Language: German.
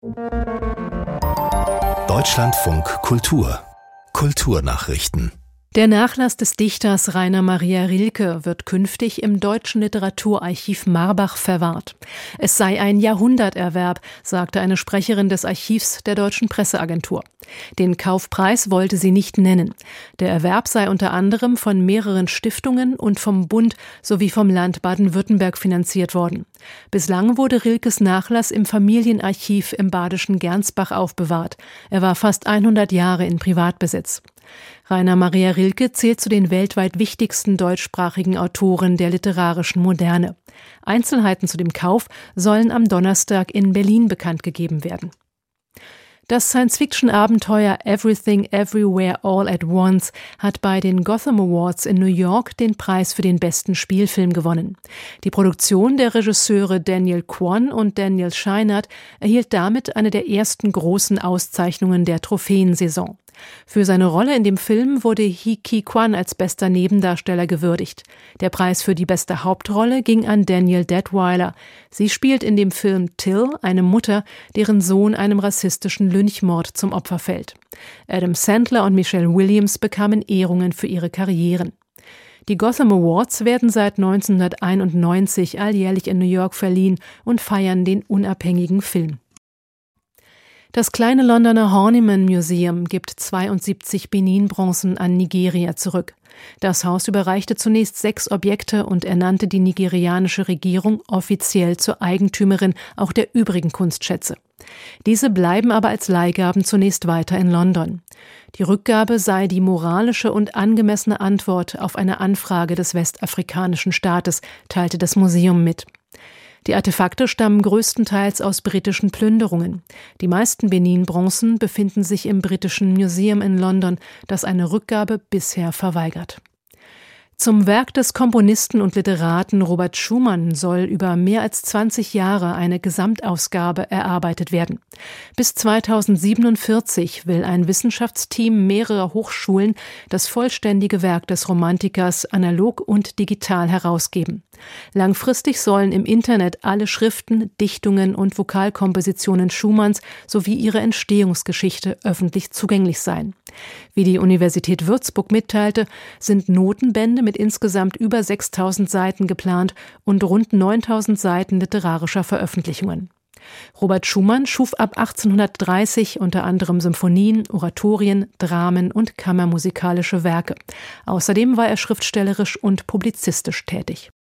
Deutschlandfunk Kultur Kulturnachrichten. Der Nachlass des Dichters Rainer Maria Rilke wird künftig im Deutschen Literaturarchiv Marbach verwahrt. Es sei ein Jahrhunderterwerb, sagte eine Sprecherin des Archivs der Deutschen Presseagentur. Den Kaufpreis wollte sie nicht nennen. Der Erwerb sei unter anderem von mehreren Stiftungen und vom Bund sowie vom Land Baden-Württemberg finanziert worden. Bislang wurde Rilkes Nachlass im Familienarchiv im badischen Gernsbach aufbewahrt. Er war fast 100 Jahre in Privatbesitz. Rainer Maria Rilke zählt zu den weltweit wichtigsten deutschsprachigen Autoren der literarischen Moderne. Einzelheiten zu dem Kauf sollen am Donnerstag in Berlin bekannt gegeben werden. Das Science-Fiction-Abenteuer Everything Everywhere All at Once hat bei den Gotham Awards in New York den Preis für den besten Spielfilm gewonnen. Die Produktion der Regisseure Daniel Kwan und Daniel Scheinert erhielt damit eine der ersten großen Auszeichnungen der Trophäensaison. Für seine Rolle in dem Film wurde Hee Ki-Kwan als bester Nebendarsteller gewürdigt. Der Preis für die beste Hauptrolle ging an Danielle Deadwyler. Sie spielt in dem Film Till eine Mutter, deren Sohn einem rassistischen Lynchmord zum Opfer fällt. Adam Sandler und Michelle Williams bekamen Ehrungen für ihre Karrieren. Die Gotham Awards werden seit 1991 alljährlich in New York verliehen und feiern den unabhängigen Film. Das kleine Londoner Horniman Museum gibt 72 Benin-Bronzen an Nigeria zurück. Das Haus überreichte zunächst 6 Objekte und ernannte die nigerianische Regierung offiziell zur Eigentümerin auch der übrigen Kunstschätze. Diese bleiben aber als Leihgaben zunächst weiter in London. Die Rückgabe sei die moralische und angemessene Antwort auf eine Anfrage des westafrikanischen Staates, teilte das Museum mit. Die Artefakte stammen größtenteils aus britischen Plünderungen. Die meisten Benin-Bronzen befinden sich im Britischen Museum in London, das eine Rückgabe bisher verweigert. Zum Werk des Komponisten und Literaten Robert Schumann soll über mehr als 20 Jahre eine Gesamtausgabe erarbeitet werden. Bis 2047 will ein Wissenschaftsteam mehrerer Hochschulen das vollständige Werk des Romantikers analog und digital herausgeben. Langfristig sollen im Internet alle Schriften, Dichtungen und Vokalkompositionen Schumanns sowie ihre Entstehungsgeschichte öffentlich zugänglich sein. Wie die Universität Würzburg mitteilte, sind Notenbände mit insgesamt über 6.000 Seiten geplant und rund 9.000 Seiten literarischer Veröffentlichungen. Robert Schumann schuf ab 1830 unter anderem Symphonien, Oratorien, Dramen und kammermusikalische Werke. Außerdem war er schriftstellerisch und publizistisch tätig.